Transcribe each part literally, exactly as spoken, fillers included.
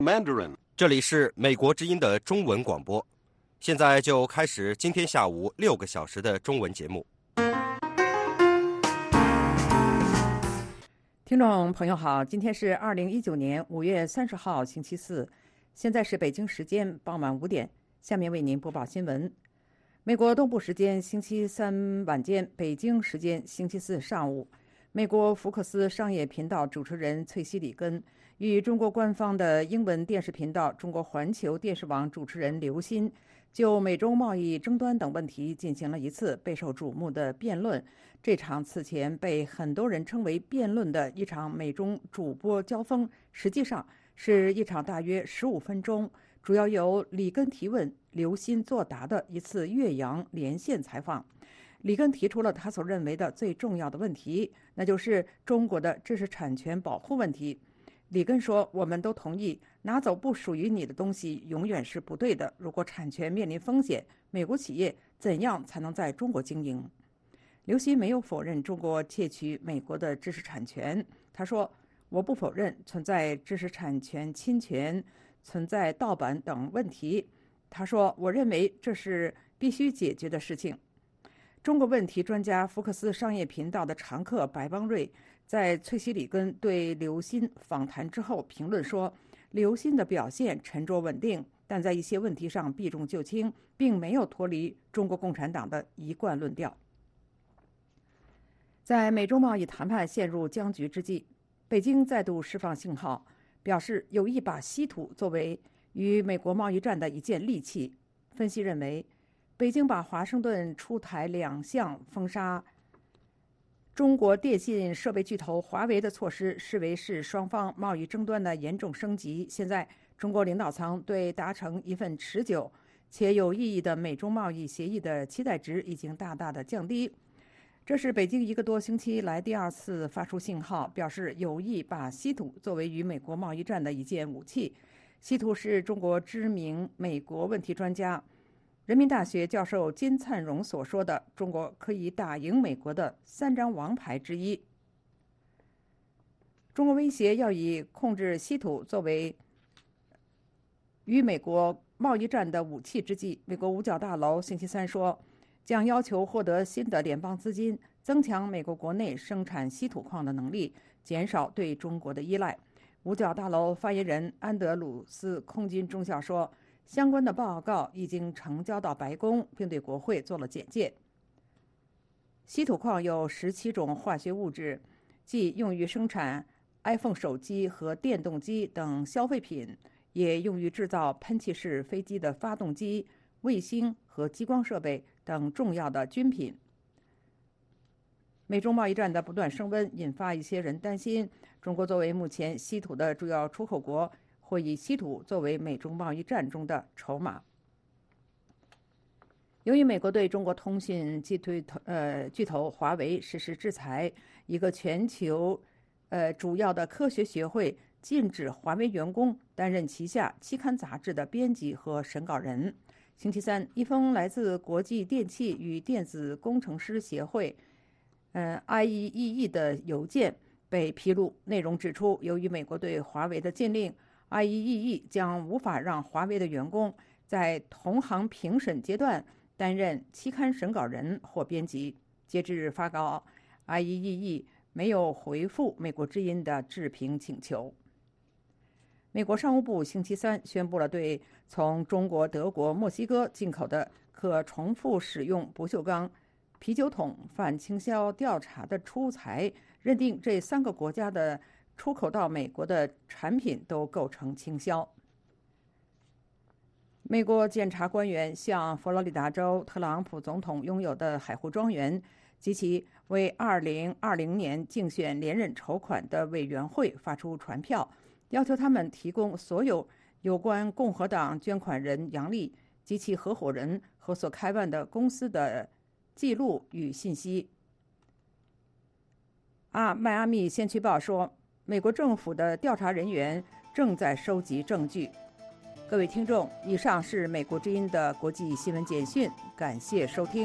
Mandarin， 这里是美国之音的中文广播，现在就开始今天下午六个小时的中文节目。 听众朋友好，今天是二零一九年五月三十号星期四，现在是北京时间傍晚五点，下面为您播报新闻。美国东部时间星期三晚间，北京时间星期四上午，美国福克斯商业频道主持人翠西里根与中国官方的英文电视频道中国环球电视网主持人刘鑫就美中贸易争端等问题进行了一次备受瞩目的辩论。这场此前被很多人称为辩论的一场美中主播交锋，实际上是一场大约十五分钟，主要由里根提问、刘鑫作答的一次越洋连线采访。里根提出了他所认为的最重要的问题，那就是中国的知识产权保护问题。里根说，我们都同意拿走不属于你的东西永远是不对的，如果产权面临风险，美国企业怎样才能在中国经营？刘鑫没有否认中国窃取美国的知识产权，他说，我不否认存在知识产权侵权、存在盗版等问题。他说，我认为这是必须解决的事情。中国问题专家福克斯商业频道的常客白邦瑞在翠西里根对刘鑫访谈之后评论说，刘鑫的表现沉着稳定，但在一些问题上避重就轻，并没有脱离中国共产党的一贯论调。在美中贸易谈判陷入僵局之际，北京再度释放信号，表示有意把稀土作为与美国贸易战的一件利器。分析认为，北京把华盛顿出台两项封杀中国电信设备巨头华为的措施视为是双方贸易争端的严重升级。现在，中国领导层对达成一份持久且有意义的美中贸易协议的期待值已经大大的降低。这是北京一个多星期来第二次发出信号，表示有意把稀土作为与美国贸易战的一件武器。稀土是中国知名美国问题专家、人民大学教授金灿荣所说的中国可以打赢美国的三张王牌之一。中国威胁要以控制稀土作为与美国贸易战的武器之际，美国五角大楼星期三说，将要求获得新的联邦资金，增强美国国内生产稀土矿的能力，减少对中国的依赖。五角大楼发言人安德鲁斯空军中校说，相关的报告已经呈交到白宫，并对国会做了简介。稀土矿有十七种化学物质，既用于生产 iPhone 手机和电动机等消费品，也用于制造喷气式飞机的发动机、卫星和激光设备等重要的军品。美中贸易战的不断升温，引发一些人担心，中国作为目前稀土的主要出口国，会以稀土作为美中贸易战中的筹码。由于美国对中国通讯巨头呃巨头华为实施制裁，一个全球呃主要的科学学会禁止华为员工担任旗下期刊杂志的编辑和审稿人。星期三，一封来自国际电气与电子工程师协会呃 I E E E 的邮件被披露，内容指出，由于美国对华为的禁令， I E E E 将无法让华为的员工在同行评审阶段担任期刊审稿人或编辑。截至发稿， I E E E 没有回复美国之音的置评请求。美国商务部星期三宣布了对从中国、德国、墨西哥进口的可重复使用不锈钢啤酒桶反倾销调查的出裁，认定这三个国家的出口到美国的产品都构成倾销。美国检察官员向佛罗里达州特朗普总统拥有的海湖庄园及其为二零二零年竞选连任筹款的委员会发出传票，要求他们提供所有有关共和党捐款人杨利及其合伙人和所开办的公司的记录与信息。啊，迈阿密先驱报说，美国政府的调查人员正在收集证据。各位听众，以上是美国之音的国际新闻简讯，感谢收听。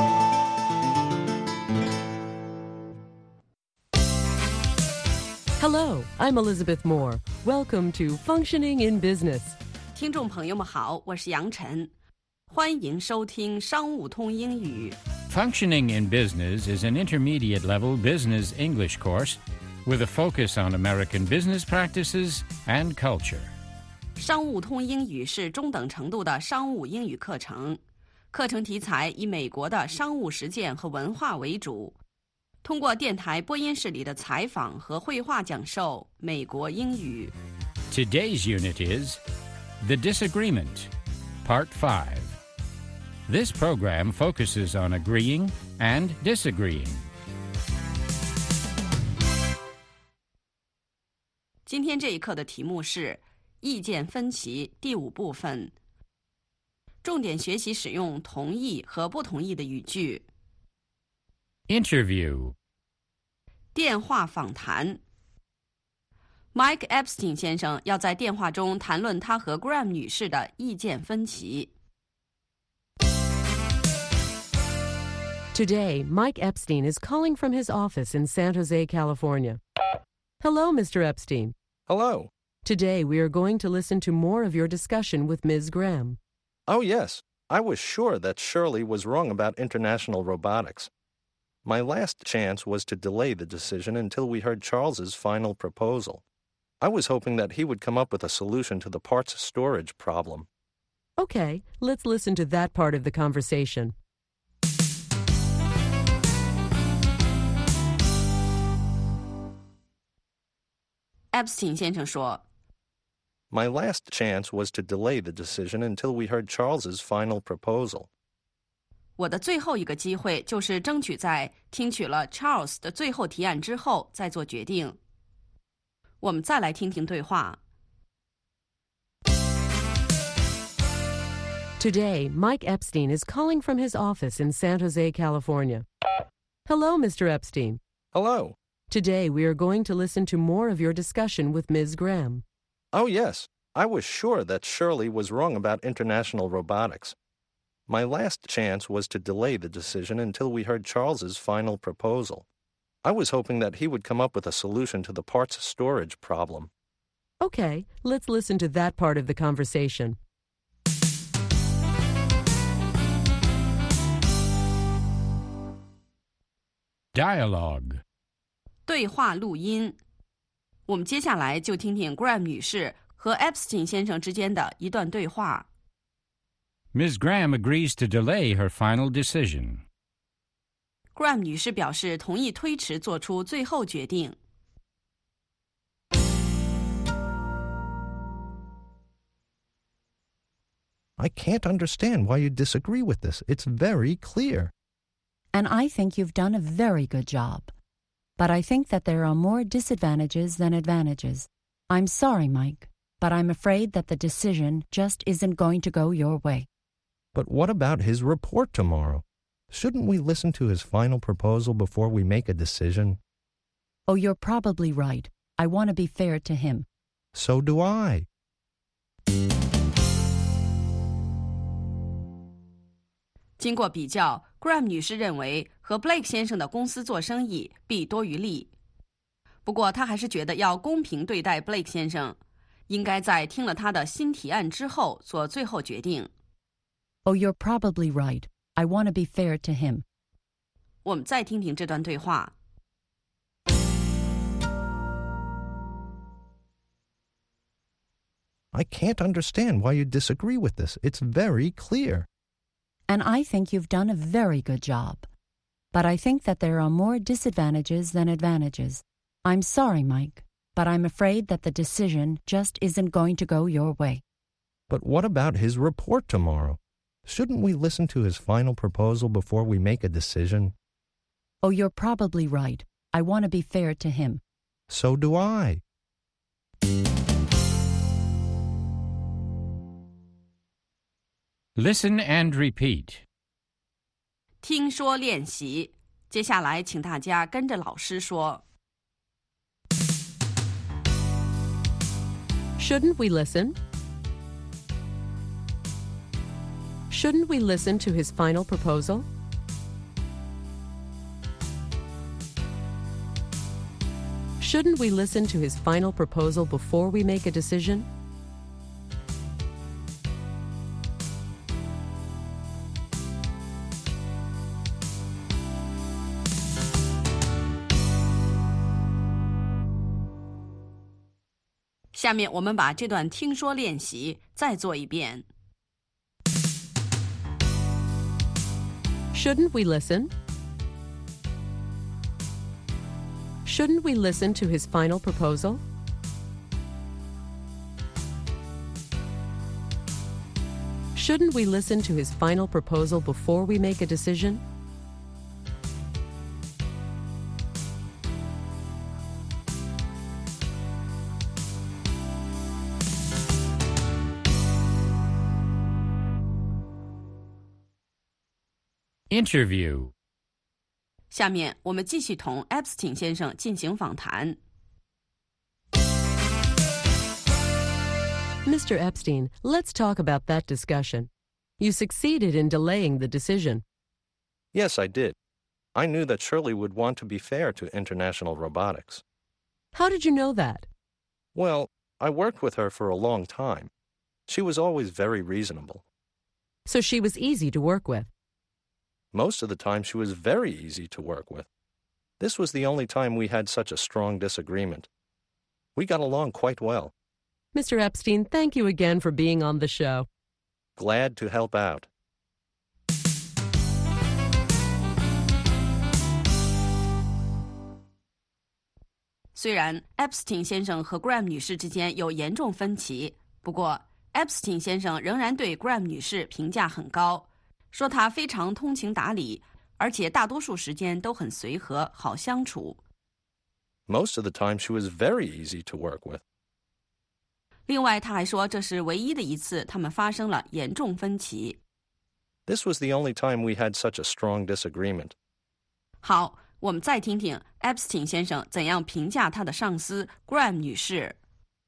Hello Hello, I'm Elizabeth Moore. Welcome to Functioning in Business. 听众朋友们好，我是杨晨，欢迎收听商务通英语。 Functioning in Business is an intermediate-level business English course with a focus on American business practices and culture. 商务通英语是中等程度的商务英语课程，课程题材以美国的商务实践和文化为主，通过电台播音室里的采访和绘画讲授美国英语。 Today's unit is The Disagreement, Part five. This program focuses on agreeing and disagreeing. 今天这一课的题目是意见分歧第五部分，重点学习使用同意和不同意的语句。 Interview. 电话访谈。Mike Epstein 先生要在电话中谈论他和 Graham 女士的意见分歧。 Today, Mike Epstein is calling from his office in San Jose, California. Hello, Mister Epstein. Hello. Today, we are going to listen to more of your discussion with Miz Graham. Oh, yes. I was sure that Shirley was wrong about international robotics. My last chance was to delay the decision until we heard Charles's final proposal. I was hoping that he would come up with a solution to the parts storage problem. Okay, let's listen to that part of the conversation. Epstein 先生说 My last chance was to delay the decision until we heard Charles's final proposal. 我的最后一个机会就是争取在听取了 Charles 的最后提案之后再做决定。我们再来听听对话。 Today, Mike Epstein is calling from his office in San Jose, California. Hello, Mister Epstein. Hello. Today, we are going to listen to more of your discussion with Miz Graham. Oh, yes. I was sure that Shirley was wrong about international robotics. My last chance was to delay the decision until we heard Charles's final proposal. I was hoping that he would come up with a solution to the parts storage problem. Okay, let's listen to that part of the conversation. Dialogue. 对话录音。我们接下来就听听 Graham 女士和 Epstein 先生之间的一段对话。 Miz Graham agrees to delay her final decision. Graham 女士表示同意推迟做出最后决定。 I can't understand why you disagree with this. It's very clear. And I think you've done a very good job. But I think that there are more disadvantages than advantages. I'm sorry, Mike, but I'm afraid that the decision just isn't going to go your way. But what about his report tomorrow? Shouldn't we listen to his final proposal before we make a decision? Oh, you're probably right. I want to be fair to him. So do I. 经过比较 Graham 女士认为和 Blake 先生的公司做生意弊多于利。不过她还是觉得要公平对待 Blake 先生，应该在听了他的新提案之后做最后决定。 Oh, you're probably right. I want to be fair to him. 我们再听听这段对话。 I can't understand why you disagree with this. It's very clear. And I think you've done a very good job. But I think that there are more disadvantages than advantages. I'm sorry, Mike, but I'm afraid that the decision just isn't going to go your way. But what about his report tomorrow? Shouldn't we listen to his final proposal before we make a decision? Oh, you're probably right. I want to be fair to him. So do I. Listen and repeat. 听说练习，接下来请大家跟着老师说。 Shouldn't we listen? Shouldn't we listen to his final proposal? Shouldn't we listen to his final proposal before we make a decision? "下面我们把这段听说练习再做一遍。 Shouldn't we listen? Shouldn't we listen to his final proposal? Shouldn't we listen to his final proposal before we make a decision? Interview. 下面我们继续同 Epstein 先生进行访谈。 Mister Epstein, let's talk about that discussion. You succeeded in delaying the decision. Yes, I did. I knew that Shirley would want to be fair to international robotics. How did you know that? Well, I worked with her for a long time. She was always very reasonable. So she was easy to work with. Most of the time, she was very easy to work with. This was the only time we had such a strong disagreement. We got along quite well. Mister Epstein, thank you again for being on the show. Glad to help out. 虽然 Epstein 先生和 Graham 女士之间有严重分歧，不过 Epstein 先生仍然对 Graham 女士评价很高，说她非常通情达理，而且大多数时间都很随和，好相处。 Most of the time, she was very easy to work with. 另外，他还说这是唯一的一次他们发生了严重分歧。 This was the only time we had such a strong disagreement. 好，我们再听听 Epstein 先生怎样评价他的上司 Graham 女士。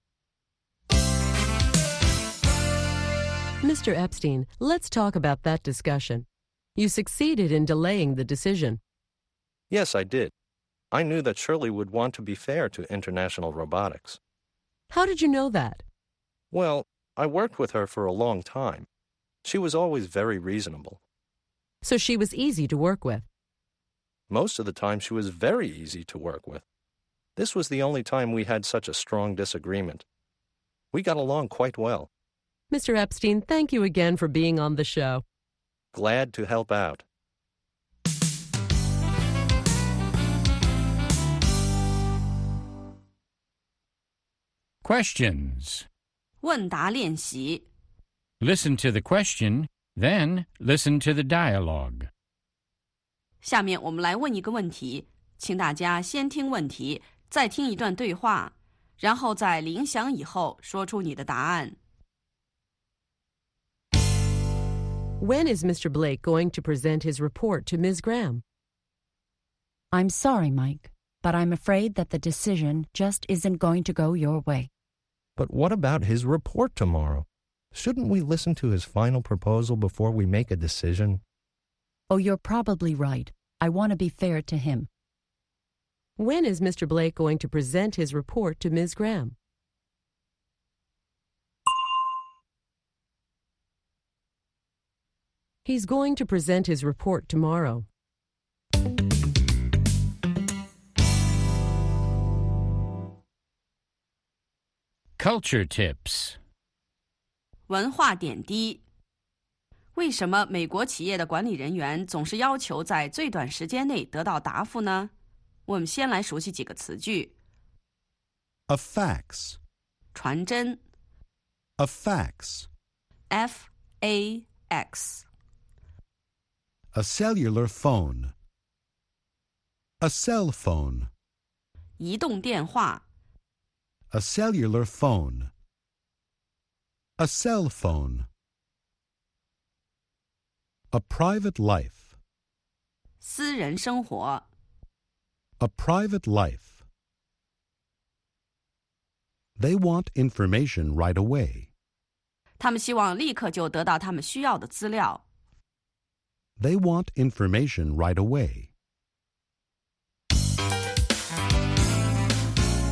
Mister Epstein, let's talk about that discussion. You succeeded in delaying the decision. Yes, I did. I knew that Shirley would want to be fair to international robotics. How did you know that? Well, I worked with her for a long time. She was always very reasonable. So she was easy to work with. Most of the time, she was very easy to work with. This was the only time we had such a strong disagreement. We got along quite well. Mister Epstein, thank you again for being on the show. Glad to help out. Questions. 问答练习。 Listen to the question, then listen to the dialogue. 下面我们来问一个问题，请大家先听问题，再听一段对话，然后在铃响以后说出你的答案。 When is Mister Blake going to present his report to Miz Graham? I'm sorry, Mike, but I'm afraid that the decision just isn't going to go your way. But what about his report tomorrow? Shouldn't we listen to his final proposal before we make a decision? Oh, you're probably right. I want to be fair to him. When is Mister Blake going to present his report to Miz Graham? He's going to present his report tomorrow. Culture tips. 文化点滴。为什么美国企业的管理人员总是要求在最短时间内得到答复呢？我们先来熟悉几个词句。 A fax. 传真 A fax. F A X A cellular phone. A cell phone. 移动电话 A cellular phone. A cell phone. A private life. 私人生活 A private life. They want information right away. 他们希望立刻就得到他们需要的资料。 They want information right away.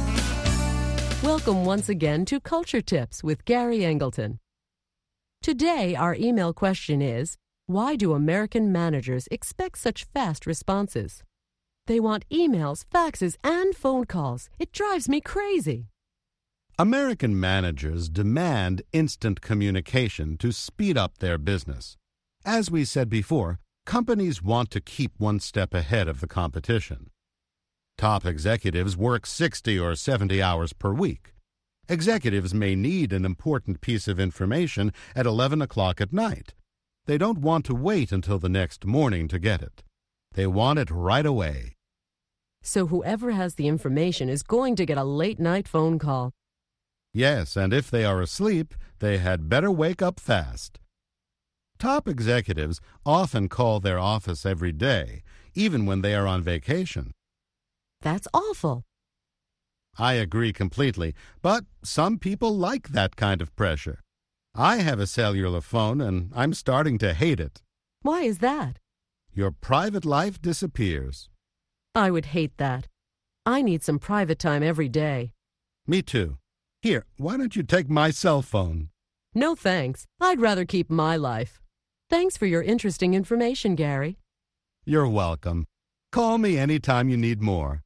Welcome once again to Culture Tips with Gary Angleton. Today, our email question is, why do American managers expect such fast responses? They want emails, faxes, and phone calls. It drives me crazy. American managers demand instant communication to speed up their business. As we said before, companies want to keep one step ahead of the competition. Top executives work sixty or seventy hours per week. Executives may need an important piece of information at eleven o'clock at night. They don't want to wait until the next morning to get it. They want it right away. So whoever has the information is going to get a late-night phone call. Yes, and if they are asleep, they had better wake up fast. Top executives often call their office every day, even when they are on vacation. That's awful. I agree completely, but some people like that kind of pressure. I have a cellular phone, and I'm starting to hate it. Why is that? Your private life disappears. I would hate that. I need some private time every day. Me too. Here, why don't you take my cell phone? No thanks. I'd rather keep my life. Thanks for your interesting information, Gary. You're welcome. Call me anytime you need more.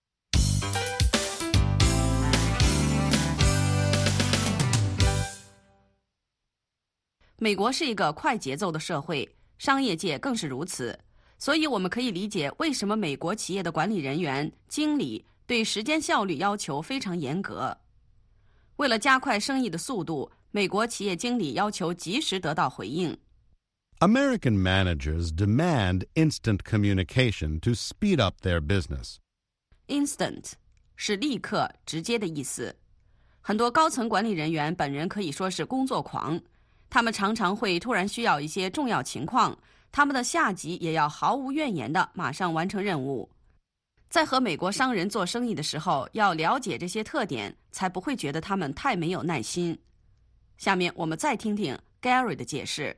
美国是一个快节奏的社会，商业界更是如此，所以我们可以理解为什么美国企业的管理人员、经理对时间效率要求非常严格。为了加快生意的速度，美国企业经理要求及时得到回应。 American managers demand instant communication to speed up their business. Instant 是立刻、直接的意思。很多高层管理人员本人可以说是工作狂，他们常常会突然需要一些重要情况，他们的下级也要毫无怨言地马上完成任务。在和美国商人做生意的时候，要了解这些特点，才不会觉得他们太没有耐心。下面我们再听听 Gary 的解释。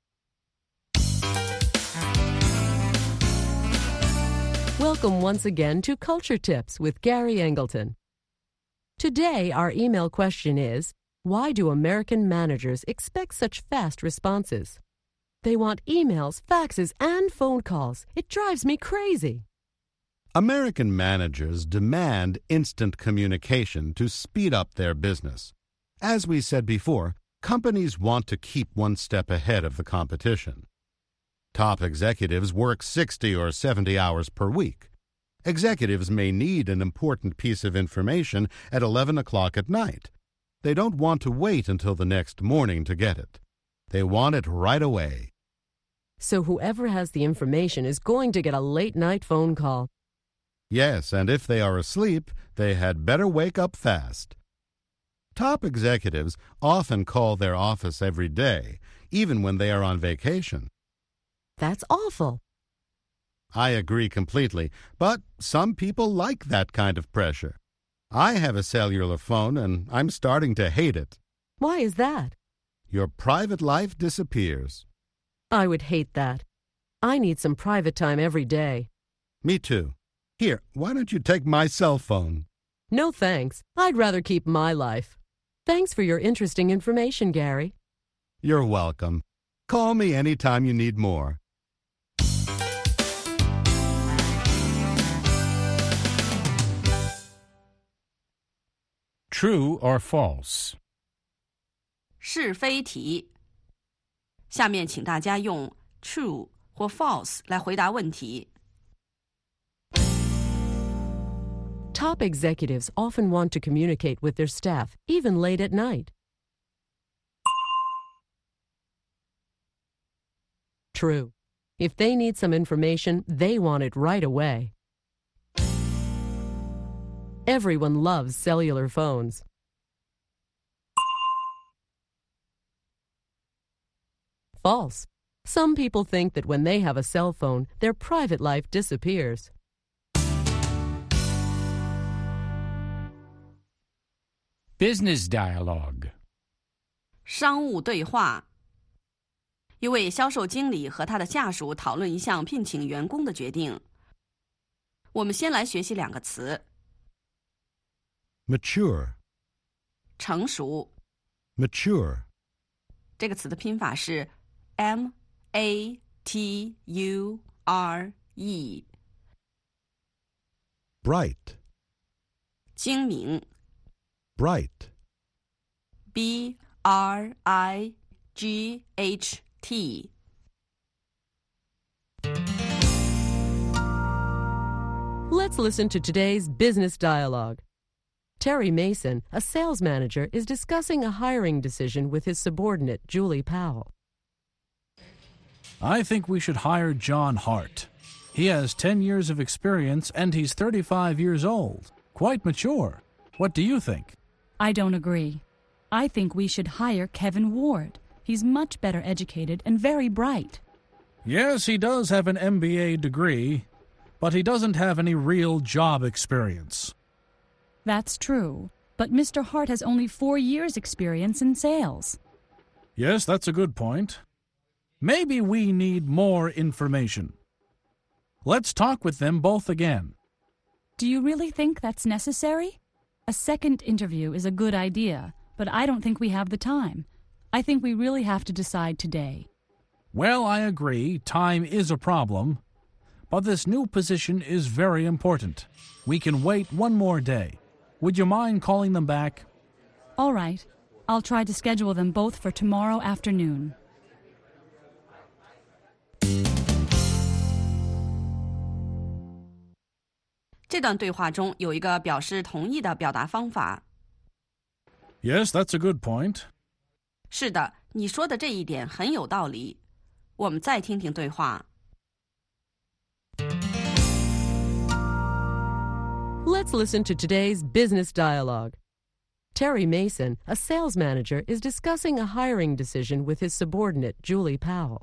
Welcome once again to Culture Tips with Gary Angleton. Today, our email question is, why do American managers expect such fast responses? They want emails, faxes, and phone calls. It drives me crazy. American managers demand instant communication to speed up their business. As we said before, companies want to keep one step ahead of the competition. Top executives work sixty or seventy hours per week. Executives may need an important piece of information at eleven o'clock at night. They don't want to wait until the next morning to get it. They want it right away. So whoever has the information is going to get a late-night phone call. Yes, and if they are asleep, they had better wake up fast. Top executives often call their office every day, even when they are on vacation. That's awful. I agree completely, but some people like that kind of pressure. I have a cellular phone, and I'm starting to hate it. Why is that? Your private life disappears. I would hate that. I need some private time every day. Me too. Here, why don't you take my cell phone? No thanks. I'd rather keep my life. Thanks for your interesting information, Gary. You're welcome. Call me anytime you need more. True or false? 是非题。下面请大家用 true 或 false 来回答问题。 Top executives often want to communicate with their staff, even late at night. True. If they need some information, they want it right away. Everyone loves cellular phones. False. Some people think that when they have a cell phone, their private life disappears. Business dialogue. 商务对话。一位销售经理和他的下属讨论一项聘请员工的决定。我们先来学习两个词。 Mature. 成熟。 Mature. 这个词的拼法是 M A T U R E。 Bright. 精明。 Bright. B R I G H T。 Let's listen to today's business dialogue. Terry Mason, a sales manager, is discussing a hiring decision with his subordinate, Julie Powell. I think we should hire John Hart. He has ten years of experience and he's thirty-five years old. Quite mature. What do you think? I don't agree. I think we should hire Kevin Ward. He's much better educated and very bright. Yes, he does have an M B A degree, but he doesn't have any real job experience. That's true, but Mister Hart has only four years' experience in sales. Yes, that's a good point. Maybe we need more information. Let's talk with them both again. Do you really think that's necessary? A second interview is a good idea, but I don't think we have the time. I think we really have to decide today. Well, I agree, time is a problem, but this new position is very important. We can wait one more day. Would you mind calling them back? All right. I'll try to schedule them both for tomorrow afternoon. 这段对话中有一个表示同意的表达方法。 Yes, that's a good point. 是的，你说的这一点很有道理。我们再听听对话。 Let's listen to today's business dialogue. Terry Mason, a sales manager, is discussing a hiring decision with his subordinate, Julie Powell.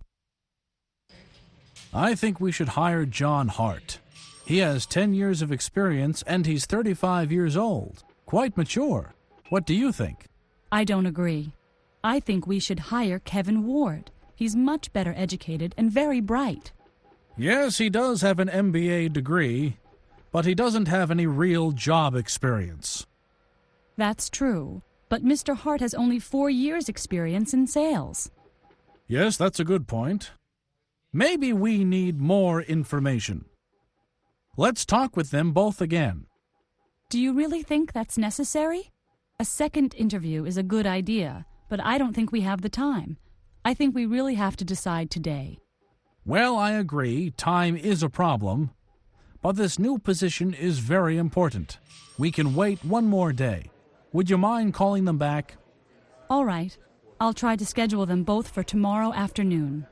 I think we should hire John Hart. He has ten years of experience and he's thirty-five years old. Quite mature. What do you think? I don't agree. I think we should hire Kevin Ward. He's much better educated and very bright. Yes, he does have an M B A degree, but he doesn't have any real job experience. That's true, but Mister Hart has only four years' experience in sales. Yes, that's a good point. Maybe we need more information. Let's talk with them both again. Do you really think that's necessary? A second interview is a good idea, but I don't think we have the time. I think we really have to decide today. Well, I agree, time is a problem, but this new position is very important. We can wait one more day. Would you mind calling them back? All right. I'll try to schedule them both for tomorrow afternoon.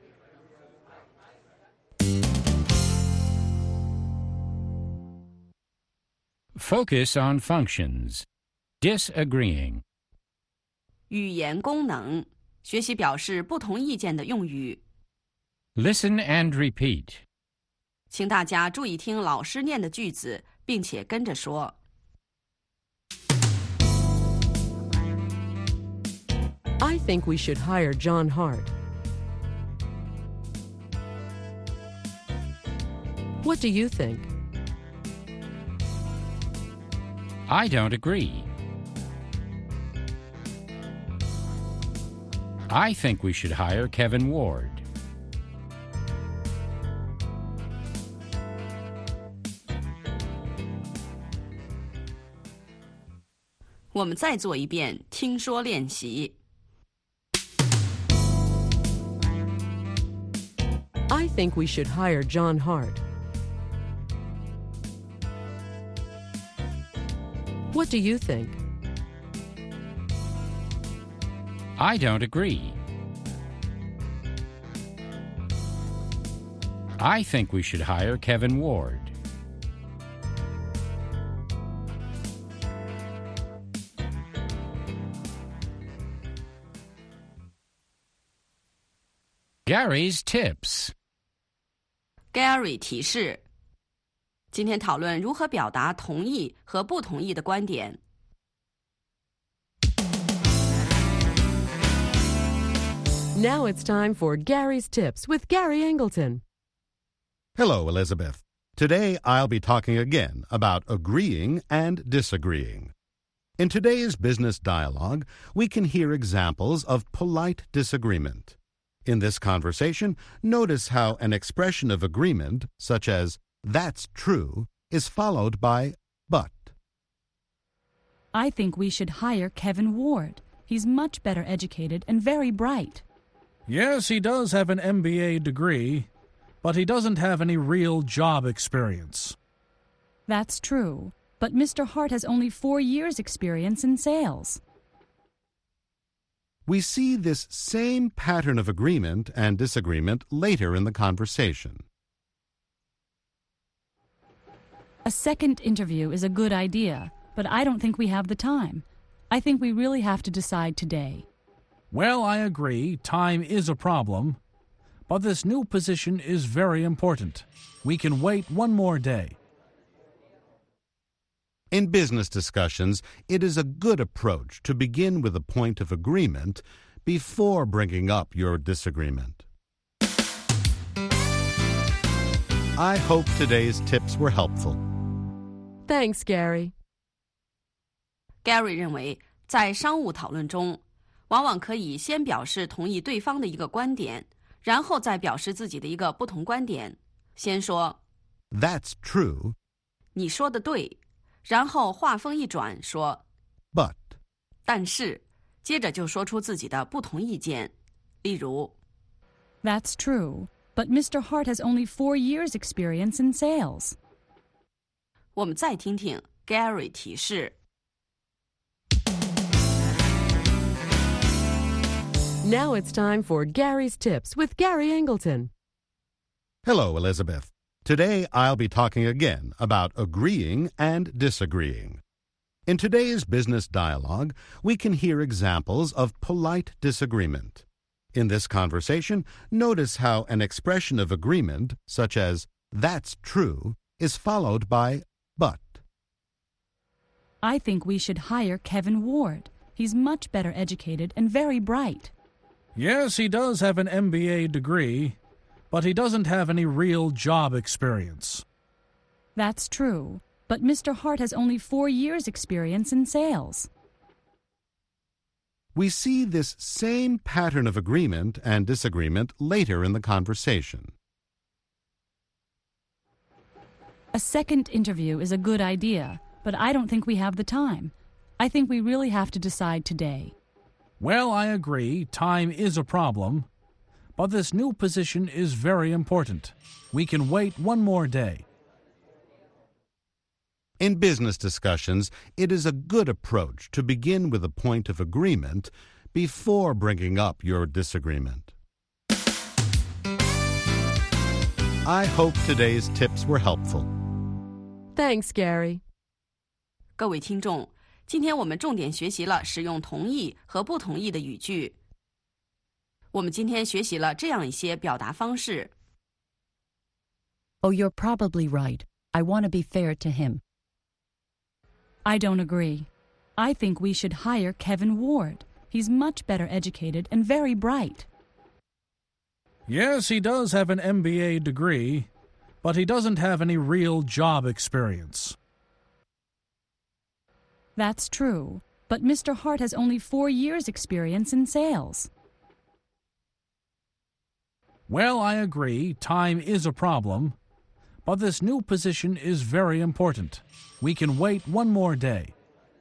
Focus on functions. Disagreeing. 语言功能，学习表示不同意见的用语。 Listen and repeat. 请大家注意听老师念的句子，并且跟着说。 I think we should hire John Hart. What do you think? I don't agree. I think we should hire Kevin Ward. "我们再做一遍听说练习。 I think we should hire John Hart. What do you think? I don't agree. I think we should hire Kevin Ward. Gary's tips. Gary 提示：今天讨论如何表达同意和不同意的观点。 Now it's time for Gary's Tips with Gary Angleton. Hello, Elizabeth. Today I'll be talking again about agreeing and disagreeing. In today's business dialogue, we can hear examples of polite disagreement. In this conversation, notice how an expression of agreement, such as, "That's true," is followed by "but." I think we should hire Kevin Ward. He's much better educated and very bright. Yes, he does have an M B A degree, but he doesn't have any real job experience. That's true, but Mister Hart has only four years' experience in sales. We see this same pattern of agreement and disagreement later in the conversation. A second interview is a good idea, but I don't think we have the time. I think we really have to decide today. Well, I agree, time is a problem, but this new position is very important. We can wait one more day. In business discussions, it is a good approach to begin with a point of agreement before bringing up your disagreement. I hope today's tips were helpful. Thanks, Gary. Gary 认为，在商务讨论中，往往可以先表示同意对方的一个观点，然后再表示自己的一个不同观点。先说 "That's true," 你说的对，然后话锋一转说 "but." 但是，接着就说出自己的不同意见。例如 That's true, but Mister Hart has only four years' experience in sales. 我们再听听 Gary 提示。 Now it's time for Gary's Tips with Gary Angleton. Hello, Elizabeth. Today I'll be talking again about agreeing and disagreeing. In today's business dialogue, we can hear examples of polite disagreement. In this conversation, notice how an expression of agreement, such as, "That's true," is followed by "but." I think we should hire Kevin Ward. He's much better educated and very bright. Yes, he does have an M B A degree, but he doesn't have any real job experience. That's true, but Mister Hart has only four years' experience in sales. We see this same pattern of agreement and disagreement later in the conversation. A second interview is a good idea, but I don't think we have the time. I think we really have to decide today. Well, I agree, time is a problem, but this new position is very important. We can wait one more day. In business discussions, it is a good approach to begin with a point of agreement before bringing up your disagreement. I hope today's tips were helpful. Thanks, Gary. 各位听众，今天我们重点学习了使用同意和不同意的语句。我们今天学习了这样一些表达方式。 Oh, you're probably right. I want to be fair to him. I don't agree. I think we should hire Kevin Ward. He's much better educated and very bright. Yes, he does have an M B A degree, but he doesn't have any real job experience. That's true, but Mister Hart has only four years' experience in sales. Well, I agree, time is a problem, but this new position is very important. We can wait one more day.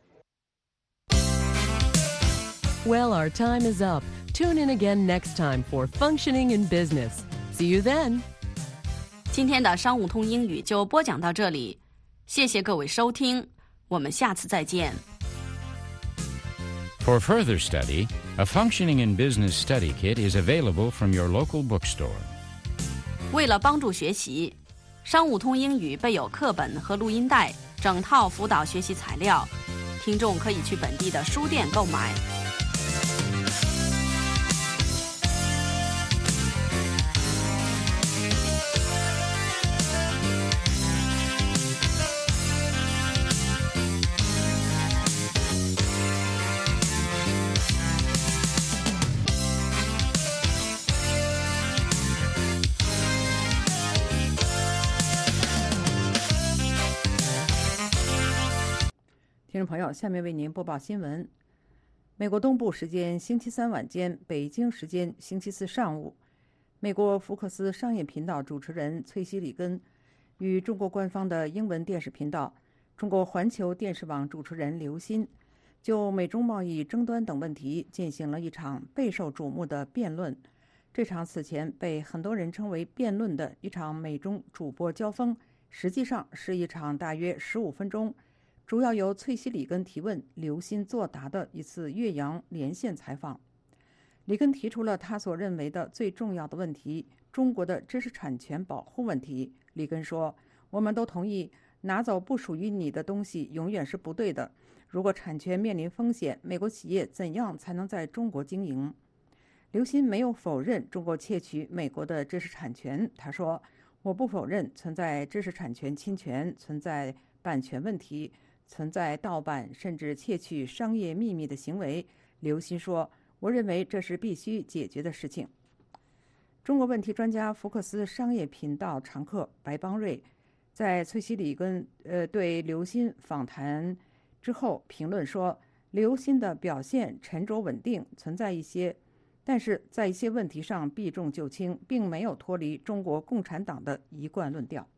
Well, our time is up. Tune in again next time for Functioning in Business. See you then. 今天的商务通英语就播讲到这里，谢谢各位收听，我们下次再见。 For further study, a Functioning in Business study kit is available from your local bookstore. 为了帮助学习，商务通英语备有课本和录音带，整套辅导学习材料，听众可以去本地的书店购买。 听听众朋友，下面为您播报新闻。美国东部时间星期三晚间，北京时间星期四上午，美国福克斯商业频道主持人崔西里根与中国官方的英文电视频道中国环球电视网主持人刘鑫就美中贸易争端等问题进行了一场备受瞩目的辩论。这场此前被很多人称为辩论的一场美中主播交锋，实际上是一场大约十五分钟，主要由崔西里根提问、刘鑫作答的一次越洋连线采访。里根提出了他所认为的最重要的问题：中国的知识产权保护问题。里根说：“我们都同意，拿走不属于你的东西永远是不对的。如果产权面临风险，美国企业怎样才能在中国经营？”刘鑫没有否认中国窃取美国的知识产权，他说：“我不否认存在知识产权侵权，存在版权问题，存在盗版甚至窃取商业秘密的行为。”刘鑫说：“我认为这是必须解决的事情。”中国问题专家福克斯商业频道常客白邦瑞在崔西里根呃对刘鑫访谈之后评论说：“刘鑫的表现沉着稳定，存在一些，但是在一些问题上避重就轻，并没有脱离中国共产党的一贯论调。”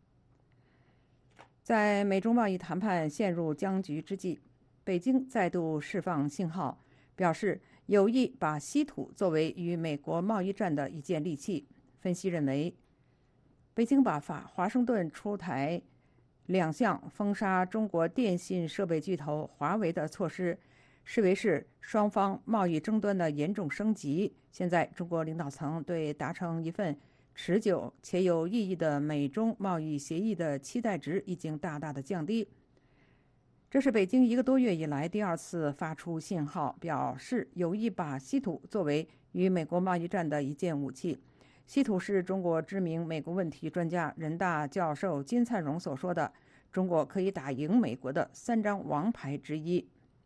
在美中贸易谈判陷入僵局之际，北京再度释放信号，表示有意把稀土作为与美国贸易战的一件利器。分析认为，北京把法华盛顿出台两项封杀中国电信设备巨头华为的措施，视为是双方贸易争端的严重升级。现在，中国领导层对达成一份持久且有意义的美中贸易协议的期待值已经大大的降低。这是北京一个多月以来第二次发出信号，表示有意把稀土作为与美国贸易战的一件武器。稀土是中国知名美国问题专家、人大教授金灿荣所说的中国可以打赢美国的三张王牌之一。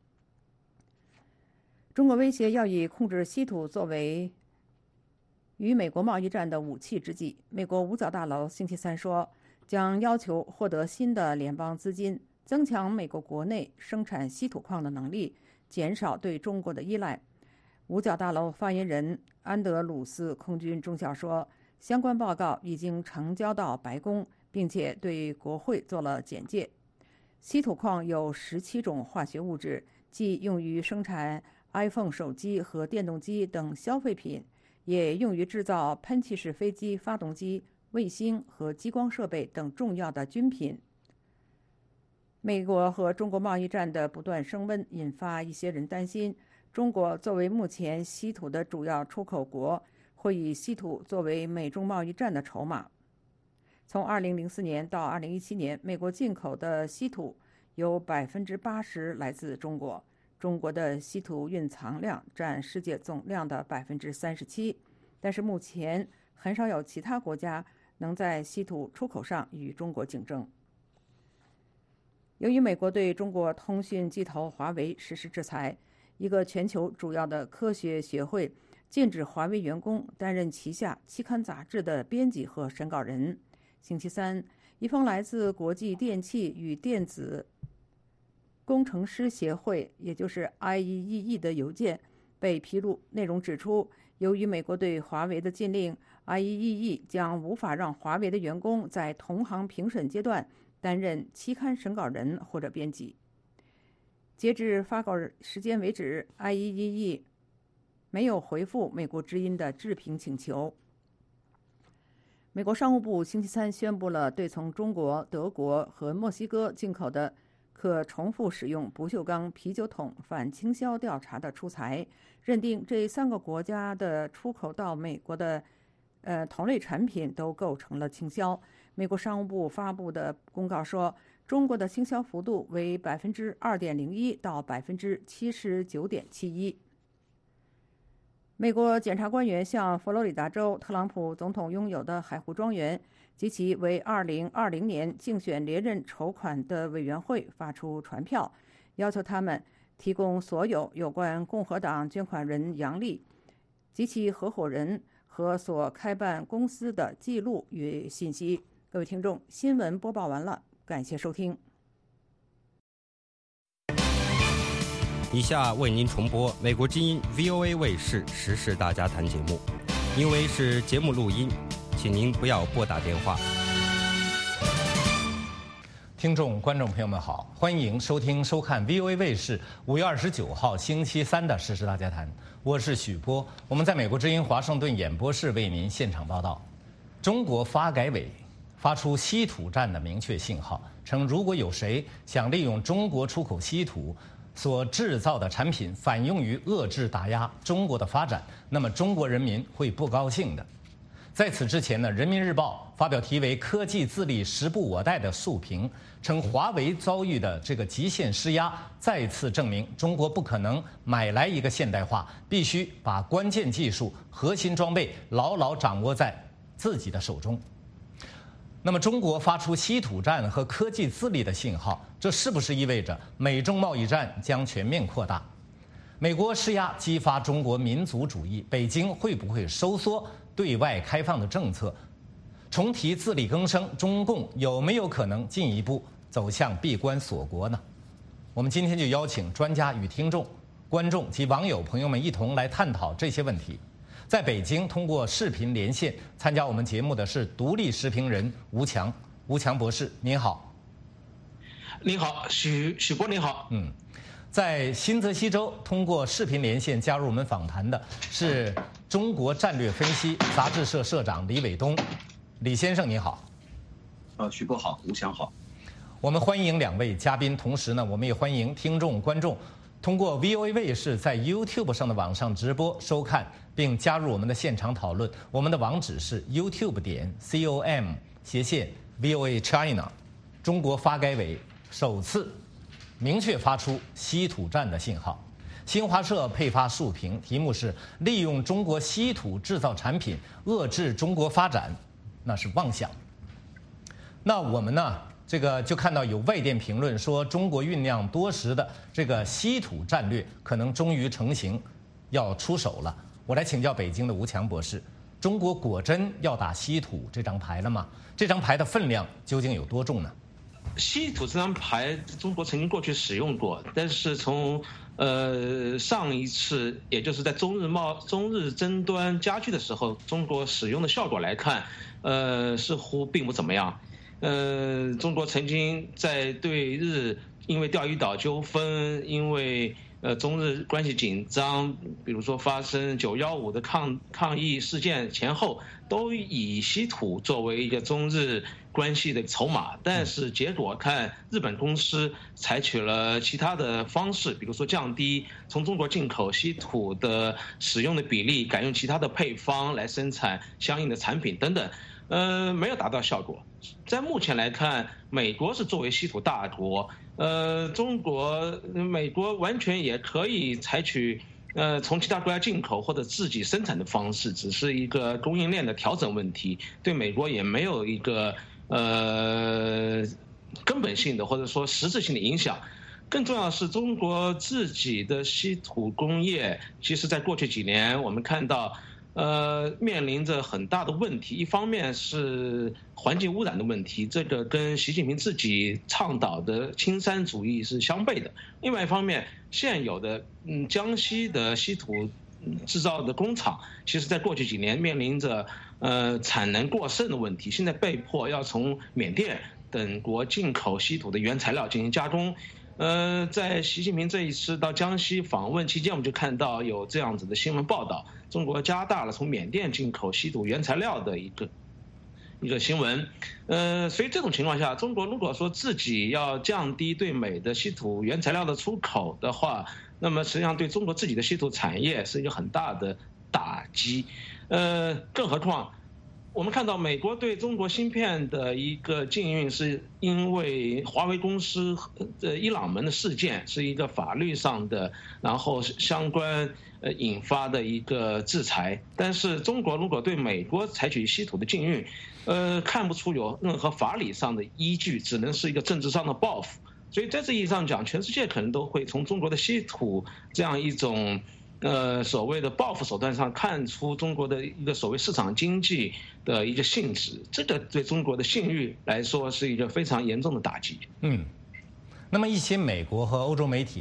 中国威胁要以控制稀土作为与美国贸易战的武器之际，美国五角大楼星期三说，将要求获得新的联邦资金，增强美国国内生产稀土矿的能力，减少对中国的依赖。五角大楼发言人安德鲁斯空军中校说，相关报告已经呈交到白宫，并且对国会做了简介。稀土矿有十七种化学物质，既用于生产 iPhone 手机和电动机等消费品，也用于制造喷气式飞机发动机、卫星和激光设备等重要的军品。美国和中国贸易战的不断升温，引发一些人担心，中国作为目前稀土的主要出口国，会以稀土作为美中贸易战的筹码。从二零零四年到二零一七年，美国进口的稀土有百分之八十来自中国，中国的稀土蕴藏量占世界总量的百分之三十七。但是目前很少有其他国家能在稀土出口上与中国竞争。由于美国对中国通讯巨头华为实施制裁，一个全球主要的科学学会禁止华为员工担任旗下期刊杂志的编辑和审稿人。星期三，一封来自国际电气与电子工程师协会，也就是 I E E E 的邮件被披露，内容指出，由于美国对华为的禁令， I E E E 将无法让华为的员工在同行评审阶段担任期刊审稿人或者编辑。截至发稿时间为止， I E E E 没有回复美国之音的置评请求。美国商务部星期三宣布了对从中国、德国和墨西哥进口的可重复使用不锈钢啤酒桶反倾销调查的出裁，认定这三个国家的出口到美国的呃同类产品都构成了倾销。美国商务部发布的公告说，中国的倾销幅度为百分之二点零一到百分之七十九点七一。美国检察官员向佛罗里达州特朗普总统拥有的海湖庄园及其为二零二零年竞选连任筹款的委员会发出传票，要求他们提供所有有关共和党捐款人杨利及其合伙人和所开办公司的记录与信息。各位听众，新闻播报完了，感谢收听。 以下为您重播美国之音 V O A 卫视时事大家谈节目，因为是节目录音，请您不要拨打电话。 听众、观众朋友们好，欢迎收听、收看 V O A 卫视五月二十九号星期三的时事大家谈，我是许波，我们在美国之音华盛顿演播室为您现场报道。中国发改委发出稀土战的明确信号，称如果有谁想利用中国出口稀土所制造的产品反用于遏制打压中国的发展，那么中国人民会不高兴的。在此之前呢，《人民日报》发表题为“科技自立时不我待”的述评，称华为遭遇的这个极限施压，再次证明中国不可能买来一个现代化，必须把关键技术、核心装备牢牢掌握在自己的手中。那么，中国发出稀土战和科技自立的信号，这是不是意味着美中贸易战将全面扩大？美国施压激发中国民族主义，北京会不会收缩对外开放的政策，重提自力更生？中共有没有可能进一步走向闭关锁国呢？我们今天就邀请专家与听众、观众及网友朋友们一同来探讨这些问题。在北京通过视频连线参加我们节目的是独立时评人吴强，吴强博士，您好。 您好，许许波，您好。 嗯。在新泽西州通过视频连线加入我们访谈的是中国战略分析杂志社社长李伟东，李先生您好。 呃，许波好，吴强好。 我们欢迎两位嘉宾，同时呢，我们也欢迎听众观众通过 V O A 卫视在 YouTube 上的网上直播收看，并加入我们的现场讨论。我们的网址是 YouTube 点 com 斜线 V O A China。中国发改委首次明确发出稀土战的信号。新华社配发述评，题目是“利用中国稀土制造产品遏制中国发展，那是妄想”。那我们呢，这个就看到有外电评论说，中国酝酿多时的这个稀土战略可能终于成型，要出手了。我来请教北京的吴强博士，中国果真要打稀土这张牌了吗？这张牌的分量究竟有多重呢？ 稀土这张牌，中国曾经过去使用过，但是从呃上一次，也就是在中日贸中日争端加剧的时候，中国使用的效果来看，呃，似乎并不怎么样。呃，中国曾经在对日因为钓鱼岛纠纷，因为呃中日关系紧张，比如说发生九幺五的抗抗议事件前后，都以稀土作为一个中日关系的筹码，但是结果看日本公司采取了其他的方式，比如说降低从中国进口稀土的使用的比例，改用其他的配方来生产相应的产品等等，呃，没有达到效果。在目前来看，美国是作为稀土大国，呃，中国、美国完全也可以采取呃从其他国家进口或者自己生产的方式，只是一个供应链的调整问题，对美国也没有一个呃，根本性的或者说实质性的影响。更重要的是，中国自己的稀土工业，其实在过去几年我们看到，呃，面临着很大的问题。一方面是环境污染的问题，这个跟习近平自己倡导的青山主义是相悖的；另外一方面，现有的嗯江西的稀土制造的工厂，其实在过去几年面临着呃产能过剩的问题，现在被迫要从缅甸等国进口稀土的原材料进行加工。呃，在习近平这一次到江西访问期间，我们就看到有这样子的新闻报道，中国加大了从缅甸进口稀土原材料的一个一个新闻。呃，所以这种情况下，中国如果说自己要降低对美的稀土原材料的出口的话，那么实际上对中国自己的稀土产业是一个很大的打击。呃，更何况我们看到美国对中国芯片的一个禁运，是因为华为公司的伊朗门的事件是一个法律上的，然后相关呃引发的一个制裁。但是中国如果对美国采取稀土的禁运，呃，看不出有任何法理上的依据，只能是一个政治上的报复。所以在这意义上讲，全世界可能都会从中国的稀土这样一种呃所谓的报复手段上看出中国的一个所谓市场经济的一个性质，这个对中国的信誉来说是一个非常严重的打击。 嗯，那么一些美国和欧洲媒体呢，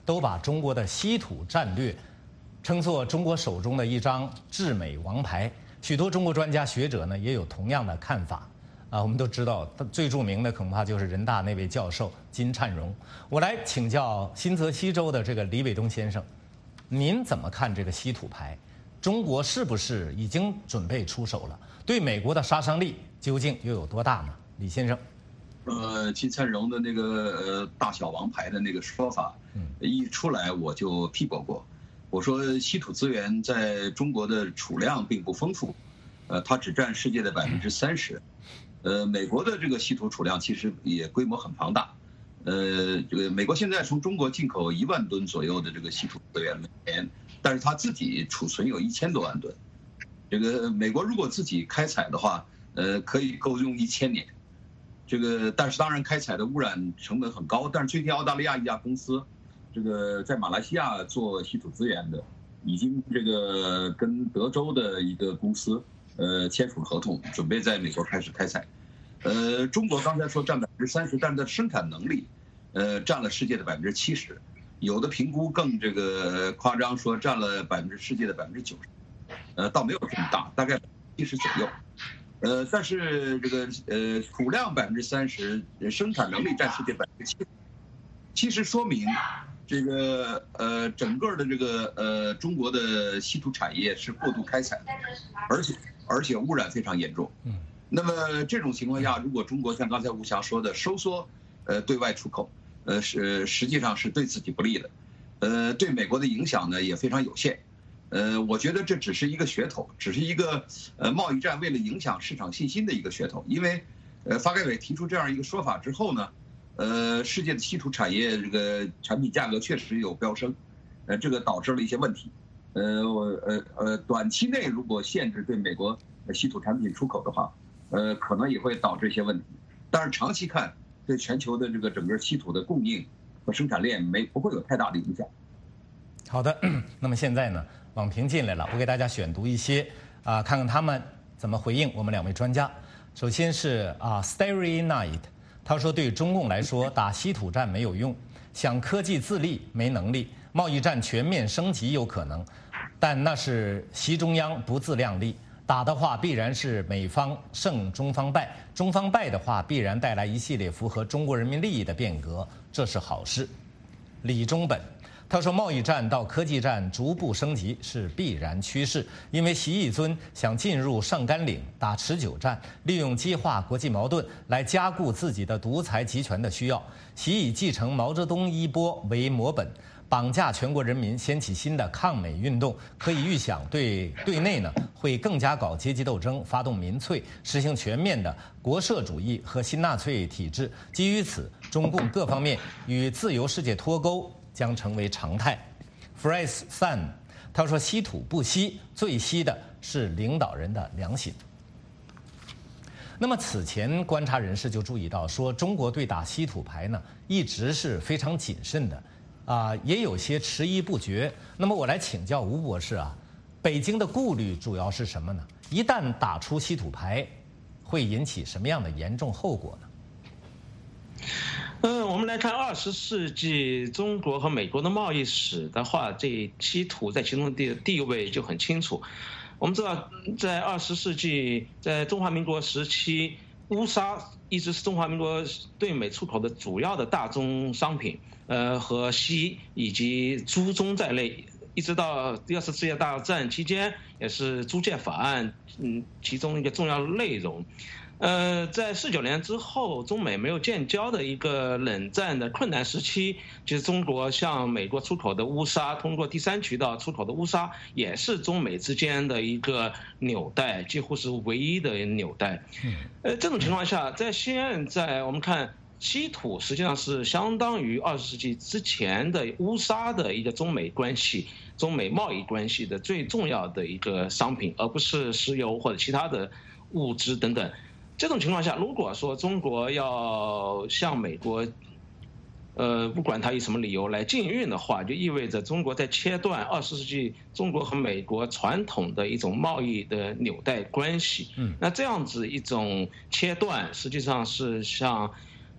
都把中国的稀土战略称作中国手中的一张制美王牌。许多中国专家学者呢也有同样的看法。啊，我们都知道，最著名的恐怕就是人大那位教授金灿荣。我来请教新泽西州的这个李伟东先生，您怎么看这个稀土牌？中国是不是已经准备出手了？对美国的杀伤力究竟又有多大呢？李先生， 呃，金灿荣的那个呃大小王牌的那个说法，一出来我就批驳过，我说稀土资源在中国的储量并不丰富，呃，它只占世界的百分之三十。呃，美国的这个稀土储量其实也规模很庞大，呃，这个美国现在从中国进口一万吨左右的这个稀土资源每年，但是它自己储存有一千多万吨。这个美国如果自己开采的话，呃，可以够用一千年。这个但是当然开采的污染成本很高，但是最近澳大利亚一家公司，这个在马来西亚做稀土资源的，已经这个跟德州的一个公司。呃，签署了合同，准备在美国开始开采。呃，中国刚才说占百分之三十，但是它的生产能力，呃，占了世界的百分之七十。有的评估更这个夸张，说占了百分之世界的百分之九十。呃，倒没有这么大，大概七十左右。呃，但是这个呃储量百分之三十，生产能力占世界百分之七十。其实说明这个呃整个的这个呃中国的稀土产业是过度开采的，而且。而且污染非常严重。嗯，那么这种情况下，如果中国像刚才吴翔说的收缩，呃，对外出口，呃，是实际上是对自己不利的，呃，对美国的影响呢也非常有限。呃，我觉得这只是一个噱头，只是一个呃贸易战为了影响市场信心的一个噱头。因为，呃，发改委提出这样一个说法之后呢，呃，世界的稀土产业这个产品价格确实有飙升，呃，这个导致了一些问题。呃，我呃呃，短期内如果限制对美国稀土产品出口的话，呃，可能也会导致一些问题。但是长期看，对全球的这个整个稀土的供应和生产链没不会有太大的影响。 好的，那么现在呢，网评进来了，我给大家选读一些啊、呃，看看他们怎么回应我们两位专家。首先是啊 ，Starry Night， 他说对中共来说打稀土战没有用，想科技自立没能力，贸易战全面升级有可能。但那是习中央不自量力，打的话必然是美方胜中方败，中方败的话必然带来一系列符合中国人民利益的变革，这是好事。李中本他说，贸易战到科技战逐步升级是必然趋势，因为习义尊想进入上甘岭打持久战，利用激化国际矛盾来加固自己的独裁集权的需要。习以继承毛泽东衣钵为模本，绑架全国人民，掀起新的抗美运动。可以预想，对对内呢会更加搞阶级斗争，发动民粹，实行全面的国社主义和新纳粹体制。基于此，中共各方面与自由世界脱钩将成为常态。Fresh Sun 他说，稀土不稀，最稀的是领导人的良心。那么此前观察人士就注意到说，中国对打稀土牌呢一直是非常谨慎的。啊，也有些迟疑不决。那么我来请教吴博士啊，北京的顾虑主要是什么呢？一旦打出稀土牌，会引起什么样的严重后果呢？ 嗯，我们来看二十世纪中国和美国的贸易史的话，这稀土在其中的地位就很清楚。我们知道，在二十世纪，在中华民国时期，乌沙一直是中华民国对美出口的主要的大宗商品。呃，和锡以及铢中在内，一直到第二次世界大战期间，也是租借法案，嗯，其中一个重要的内容。呃，在四九年之后，中美没有建交的一个冷战的困难时期，其实中国向美国出口的乌沙，通过第三渠道出口的乌沙，也是中美之间的一个纽带，几乎是唯一的纽带。呃，这种情况下，在现在我们看。稀土实际上是相当于二十世纪之前的乌沙的一个中美关系、中美贸易关系的最重要的一个商品，而不是石油或者其他的物资等等。这种情况下，如果说中国要向美国，呃，不管他以什么理由来禁运的话，就意味着中国在切断二十世纪中国和美国传统的一种贸易的纽带关系。嗯，那这样子一种切断，实际上是向。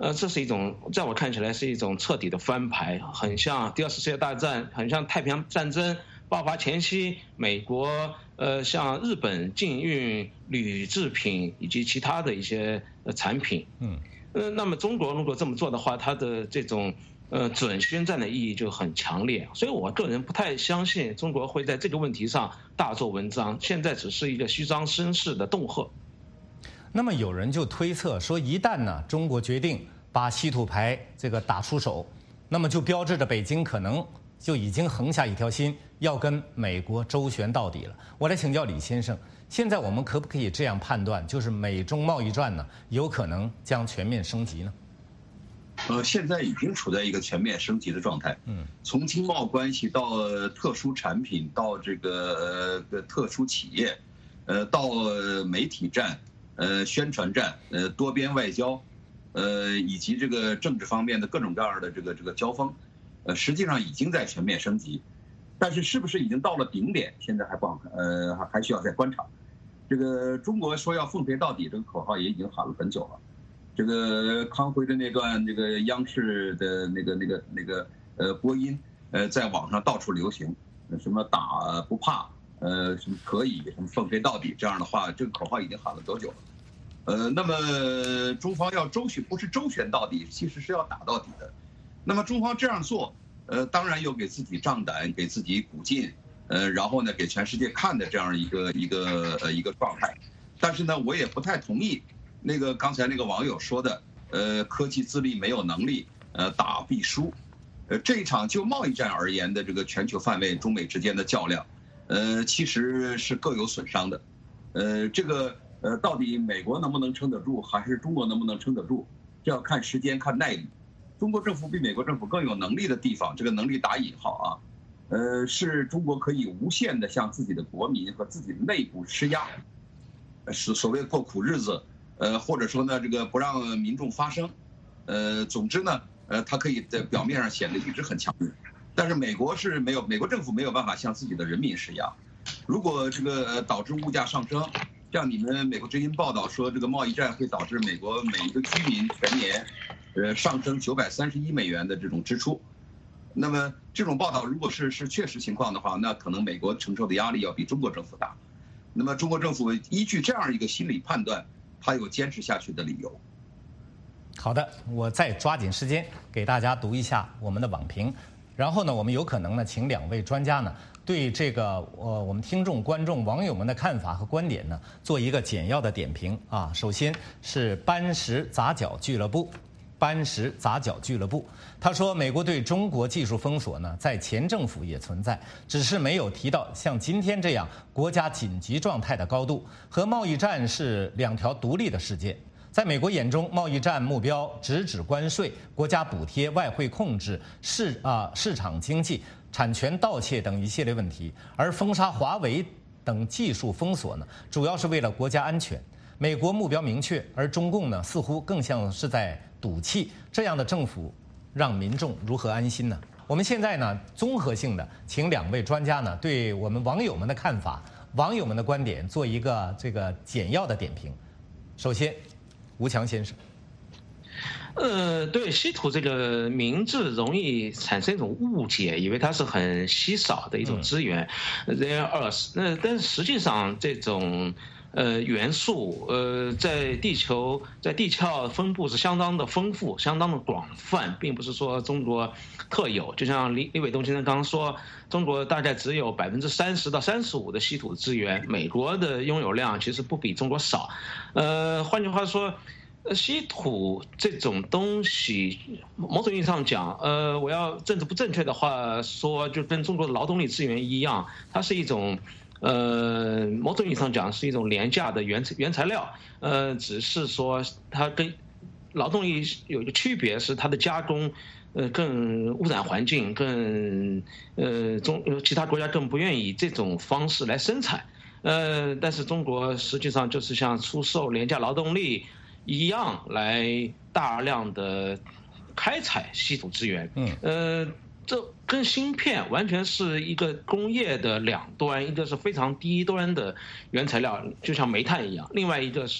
呃，这是一种在我看起来是一种彻底的翻牌，很像第二次世界大战，很像太平洋战争爆发前夕，美国呃向日本禁运铝制品以及其他的一些呃产品。嗯，呃，那么中国如果这么做的话，它的这种呃准宣战的意义就很强烈，所以我个人不太相信中国会在这个问题上大做文章，现在只是一个虚张声势的恫吓。 那么有人就推测说，一旦呢中国决定把稀土牌这个打出手，那么就标志着北京可能就已经横下一条心，要跟美国周旋到底了。我来请教李先生，现在我们可不可以这样判断，就是美中贸易战呢有可能将全面升级呢？ 呃，现在已经处在一个全面升级的状态。嗯，从经贸关系到特殊产品，到这个呃特殊企业，呃，到媒体战。呃，宣传战，呃，多边外交，呃，以及这个政治方面的各种各样的这个这个交锋，呃，实际上已经在全面升级，但是是不是已经到了顶点，现在还不好看，呃，还还需要再观察。这个中国说要奉陪到底这个口号也已经喊了很久了，这个康辉的那段这个央视的那个那个那个呃播音，呃，在网上到处流行，什么打不怕。呃，什么可以，什么奉陪到底这样的话，这个口号已经喊了多久了？呃，那么中方要周旋，不是周旋到底，其实是要打到底的。那么中方这样做，呃，当然有给自己壮胆，给自己鼓劲，呃，然后呢，给全世界看的这样一个一个呃一个状态。但是呢，我也不太同意那个刚才那个网友说的，呃，科技自立没有能力，呃，打必输。呃，这一场就贸易战而言的这个全球范围中美之间的较量。呃，其实是各有损伤的，呃，这个呃，到底美国能不能撑得住，还是中国能不能撑得住，这要看时间、看耐力。中国政府比美国政府更有能力的地方，这个能力打引号啊，呃，是中国可以无限的向自己的国民和自己的内部施压，是所谓过苦日子，呃，或者说呢，这个不让民众发声，呃，总之呢，呃，它可以在表面上显得一直很强硬。但是美国是没有，美国政府没有办法向自己的人民施压。如果这个导致物价上升，像你们美国之音报道说，这个贸易战会导致美国每一个居民全年，呃上升九百三十一美元的这种支出，那么这种报道如果是是确实情况的话，那可能美国承受的压力要比中国政府大。那么中国政府依据这样一个心理判断，它有坚持下去的理由。 好的，我再抓紧时间给大家读一下我们的网评。然后呢，我们有可能呢，请两位专家呢，对这个呃我们听众、观众、网友们的看法和观点呢，做一个简要的点评啊。首先是搬石砸脚俱乐部，搬石砸脚俱乐部，他说，美国对中国技术封锁呢，在前政府也存在，只是没有提到像今天这样国家紧急状态的高度，和贸易战是两条独立的事件。在美国眼中，贸易战目标直指关税、国家补贴、外汇控制、市啊市场经济、产权盗窃等一系列问题，而封杀华为等技术封锁呢，主要是为了国家安全。美国目标明确，而中共呢，似乎更像是在赌气。这样的政府，让民众如何安心呢？我们现在呢，综合性的请两位专家呢，对我们网友们的看法、网友们的观点做一个这个简要的点评。首先，吴强先生， 呃，对稀土这个名字容易产生一种误解，以为它是很稀少的一种资源 ，rare earth。那但是实际上这种呃元素，呃，在地球在地壳分布是相当的丰富、相当的广泛，并不是说中国特有。就像李李伟东先生刚刚说，中国大概只有百分之三十到三十五的稀土资源，美国的拥有量其实不比中国少。呃，换句话说。呃，稀土这种东西，某种意义上讲，呃，我要政治不正确的话说，就跟中国的劳动力资源一样，它是一种，呃，某种意义上讲是一种廉价的原原材料，呃，只是说它跟劳动力有一个区别，是它的加工，呃，更污染环境，更呃中其他国家更不愿意以这种方式来生产，呃，但是中国实际上就是像出售廉价劳动力一样来大量的开采稀土资源，嗯，呃，这跟芯片完全是一个工业的两端，一个是非常低端的原材料，就像煤炭一样，另外一个是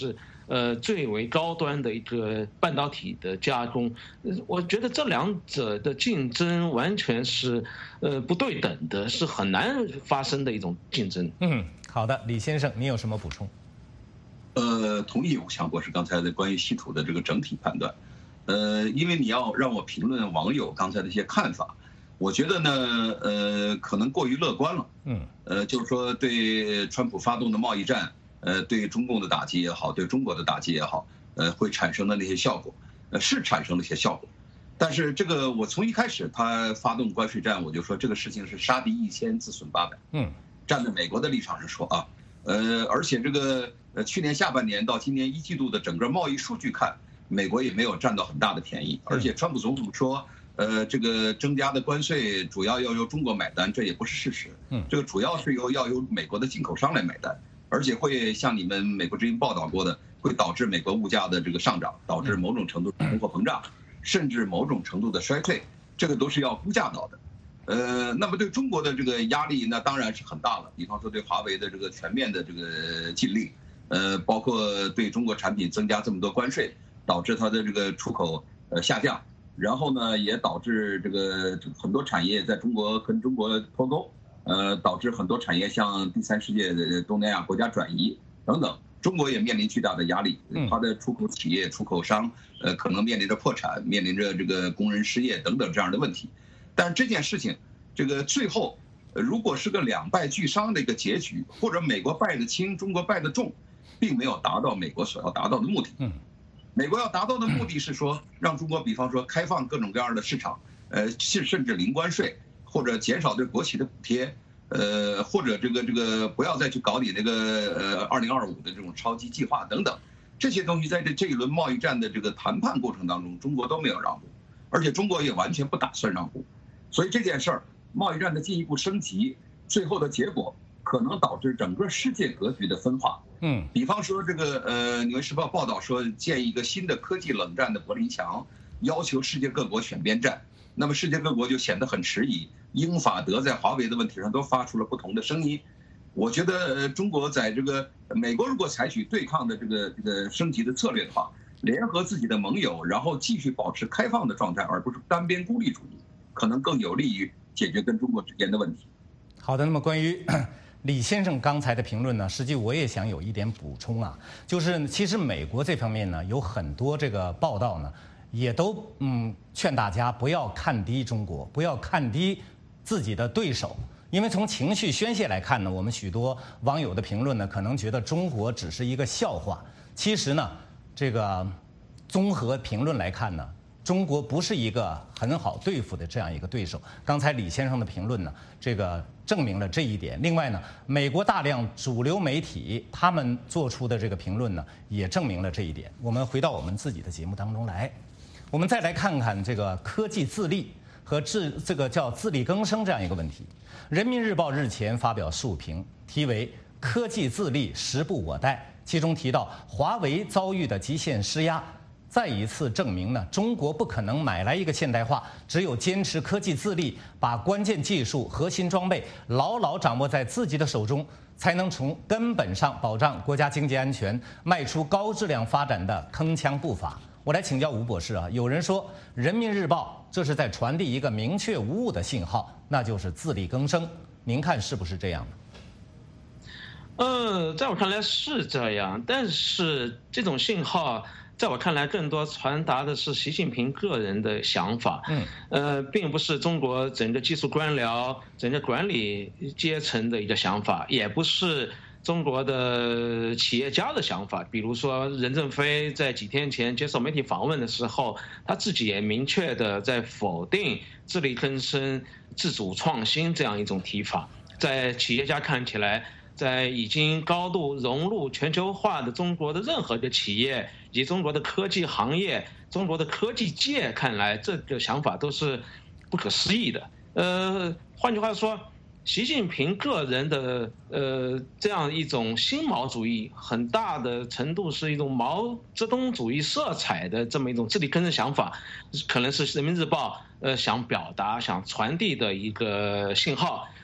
呃最为高端的一个半导体的加工。我觉得这两者的竞争完全是呃不对等的，是很难发生的一种竞争。 嗯，好的，李先生，你有什么补充？ 呃，同意吴强博士刚才的关于稀土的这个整体判断。呃，因为你要让我评论网友刚才的一些看法，我觉得呢，呃，可能过于乐观了。 嗯， 呃，就是说对川普发动的贸易战，呃，对中共的打击也好，对中国的打击也好，呃，会产生的那些效果，呃，是产生了一些效果。但是这个我从一开始他发动关税战，我就说这个事情是杀敌一千自损八百。 嗯， 站在美国的立场上说啊，呃，而且这个呃去年下半年到今年一季度的整个贸易数据看，美国也没有占到很大的便宜。而且川普总统说，呃，这个增加的关税主要要由中国买单，这也不是事实。 嗯， 这个主要是由要由美国的进口商来买单，而且会像你们美国之音报道过的，会导致美国物价的这个上涨，导致某种程度通货膨胀，甚至某种程度的衰退，这个都是要估价到的。呃，那么对中国的这个压力，那当然是很大了。比方说对华为的这个全面的这个禁令，呃，包括对中国产品增加这么多关税，导致它的这个出口呃下降，然后呢，也导致这个很多产业在中国跟中国脱钩，呃，导致很多产业向第三世界的东南亚国家转移等等。中国也面临巨大的压力，它的出口企业、出口商，呃，可能面临着破产，面临着这个工人失业等等这样的问题。但是这件事情，这个最后，如果是个两败俱伤的一个结局，或者美国败得轻，中国败得重，并没有达到美国所要达到的目的。 嗯， 美国要达到的目的是说，让中国比方说开放各种各样的市场，呃，甚甚至零关税，或者减少对国企的补贴，呃，或者这个这个不要再去搞你那个呃二零二五的这种超级计划等等，这些东西在这这一轮贸易战的这个谈判过程当中，中国都没有让步，而且中国也完全不打算让步。所以这件事儿，贸易战的进一步升级，最后的结果可能导致整个世界格局的分化。 嗯， 比方说这个呃，《纽约时报》报道说建一个新的科技冷战的柏林墙，要求世界各国选边站，那么世界各国就显得很迟疑。英法德在华为的问题上都发出了不同的声音。我觉得呃，中国在这个美国如果采取对抗的这个这个升级的策略的话，联合自己的盟友，然后继续保持开放的状态，而不是单边孤立主义，可能更有利于解决跟中国之间的问题。 好的，那么关于李先生刚才的评论呢，实际我也想有一点补充啊，就是其实美国这方面呢有很多这个报道呢，也都嗯劝大家不要看低中国，不要看低自己的对手，因为从情绪宣泄来看呢，我们许多网友的评论呢，可能觉得中国只是一个笑话。其实呢，这个综合评论来看呢，中国不是一个很好对付的这样一个对手。刚才李先生的评论呢，这个证明了这一点。另外呢，美国大量主流媒体他们做出的这个评论呢，也证明了这一点。我们回到我们自己的节目当中来，我们再来看看这个科技自立和自这个叫自力更生这样一个问题。人民日报日前发表述评，题为《科技自立时不我待》，其中提到华为遭遇的极限施压，再一次证明呢，中国不可能买来一个现代化，只有坚持科技自立，把关键技术、核心装备牢牢掌握在自己的手中，才能从根本上保障国家经济安全，迈出高质量发展的铿锵步伐。我来请教吴博士啊，有人说人民日报这是在传递一个明确无误的信号，那就是自力更生，您看是不是这样呢？ 呃，在我看来是这样，但是这种信号在我看来更多传达的是习近平个人的想法， 嗯， 呃，并不是中国整个技术官僚、整个管理阶层的一个想法，也不是中国的企业家的想法。比如说任正非在几天前接受媒体访问的时候，他自己也明确的在否定自力更生、自主创新这样一种提法。在企业家看起来，在已经高度融入全球化的中国的任何一个企业以及中国的科技行业、中国的科技界看来，这个想法都是不可思议的。呃，换句话说，习近平个人的呃这样一种新毛主义，很大的程度是一种毛泽东主义色彩的这么一种自力更生想法，可能是人民日报呃想表达、想传递的一个信号。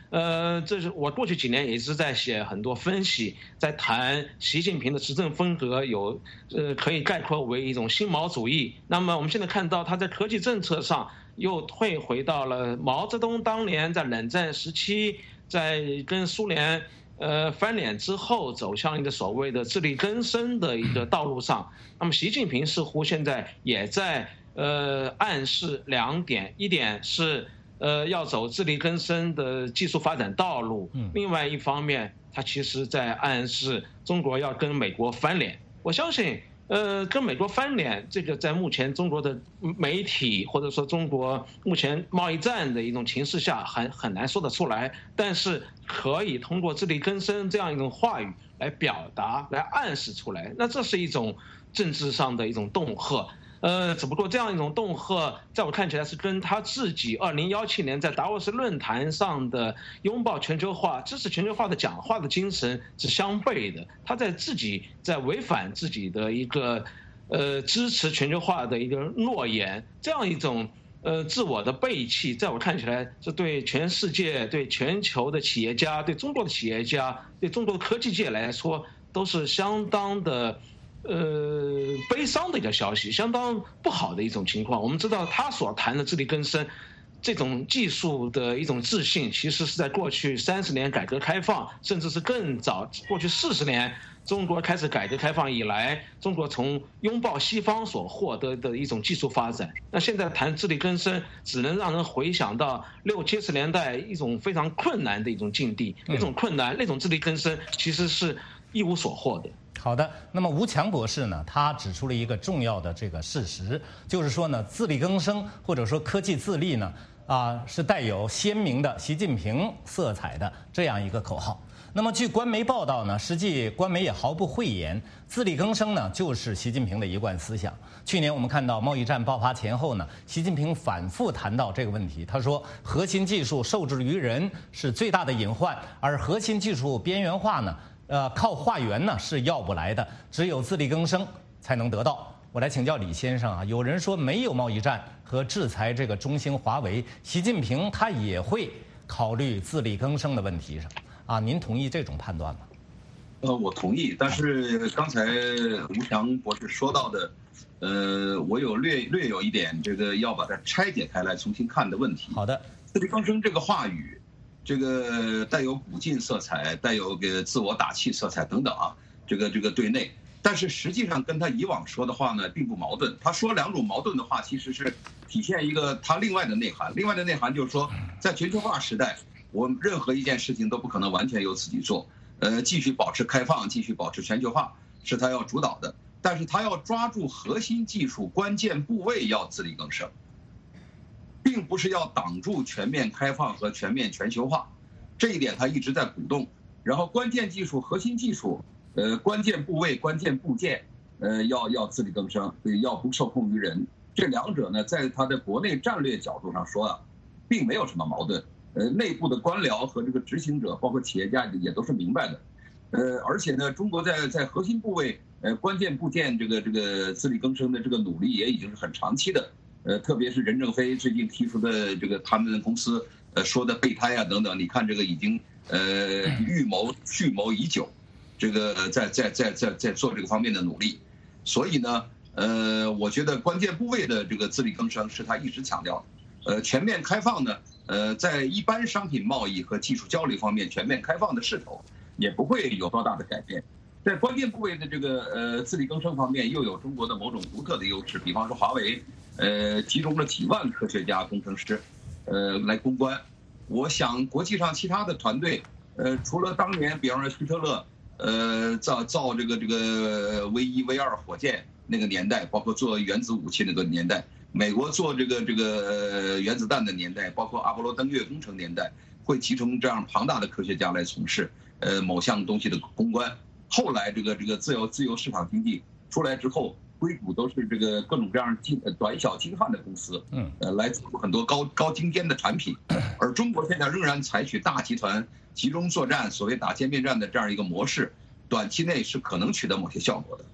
呃，这是我过去几年也一直在写很多分析，在谈习近平的执政风格有，呃，可以概括为一种新毛主义。那么我们现在看到他在科技政策上又退回到了毛泽东当年在冷战时期，在跟苏联呃翻脸之后走向一个所谓的自力更生的一个道路上。那么习近平似乎现在也在呃暗示两点，一点是。呃，要走自力更生的技术发展道路。另外一方面，他其实在暗示中国要跟美国翻脸。我相信，呃，跟美国翻脸，这个在目前中国的媒体或者说中国目前贸易战的一种情势下，很很难说得出来。但是可以通过自力更生这样一种话语来表达、来暗示出来。那这是一种政治上的一种恫吓。呃，只不过这样一种恫吓，在我看起来是跟他自己二零一七年在达沃斯论坛上的拥抱全球化、支持全球化的讲话的精神是相悖的。他在自己在违反自己的一个呃支持全球化的一个诺言，这样一种呃自我的背弃，在我看起来是对全世界、对全球的企业家、对中国的企业家、对中国的科技界来说，都是相当的。呃，悲伤的一个消息，相当不好的一种情况。我们知道他所谈的自力更生，这种技术的一种自信，其实是在过去三十年改革开放，甚至是更早过去四十年中国开始改革开放以来，中国从拥抱西方所获得的一种技术发展。那现在谈自力更生，只能让人回想到六七十年代一种非常困难的一种境地，那种困难，那种自力更生其实是一无所获的。 好的，那么吴强博士呢，他指出了一个重要的这个事实，就是说呢，自力更生或者说科技自立呢，啊，是带有鲜明的习近平色彩的这样一个口号。那么据官媒报道呢，实际官媒也毫不讳言，自力更生呢就是习近平的一贯思想。去年我们看到贸易战爆发前后呢，习近平反复谈到这个问题，他说核心技术受制于人是最大的隐患，而核心技术边缘化呢。呃，靠化缘呢是要不来的，只有自力更生才能得到。我来请教李先生啊，有人说没有贸易战和制裁这个中兴、华为，习近平他也会考虑自力更生的问题上啊，您同意这种判断吗？ 呃，我同意，但是刚才吴强博士说到的，呃，我有略略有一点这个要把它拆解开来重新看的问题。 好的， 自力更生这个话语。这个带有鼓劲色彩，带有个自我打气色彩等等啊，这个这个对内，但是实际上跟他以往说的话呢，并不矛盾。他说两种矛盾的话，其实是体现一个他另外的内涵。另外的内涵就是说，在全球化时代，我们任何一件事情都不可能完全由自己做，呃，继续保持开放，继续保持全球化是他要主导的，但是他要抓住核心技术关键部位，要自力更生。并不是要挡住全面开放和全面全球化，这一点他一直在鼓动。然后关键技术、核心技术，呃，关键部位、关键部件，呃，要要自力更生，要不受控于人。这两者呢，在他的国内战略角度上说啊，并没有什么矛盾。呃，内部的官僚和这个执行者，包括企业家也都是明白的。呃，而且呢，中国在在核心部位、呃关键部件这个这个自力更生的这个努力也已经是很长期的。呃，特别是任正非最近提出的这个他们的公司呃说的备胎啊等等，你看这个已经呃预谋蓄谋已久，这个在在在在在做这个方面的努力。所以呢，呃，我觉得关键部位的这个自力更生是他一直强调的。呃，全面开放呢，呃，在一般商品贸易和技术交流方面，全面开放的势头也不会有多大的改变。在关键部位的这个呃自力更生方面，又有中国的某种独特的优势，比方说华为。呃，集中了几万科学家、工程师，呃，来攻关。我想，国际上其他的团队，呃，除了当年，比方说希特勒，呃，造造这个这个 V 一、V 二火箭那个年代，包括做原子武器那个年代，美国做这个这个原子弹的年代，包括阿波罗登月工程年代，会集中这样庞大的科学家来从事呃某项东西的攻关。后来这个这个自由自由市场经济出来之后。硅谷都是这个各种各样精短小精悍的公司，嗯，呃，来做很多高高精尖的产品，而中国现在仍然采取大集团集中作战，所谓打歼灭战的这样一个模式，短期内是可能取得某些效果的。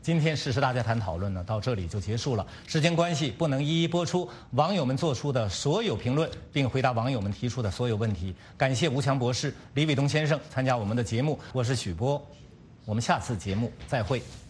今天时事大家谈讨论呢，到这里就结束了。时间关系，不能一一播出网友们做出的所有评论，并回答网友们提出的所有问题。感谢吴强博士、李伟东先生参加我们的节目，我是许波，我们下次节目再会。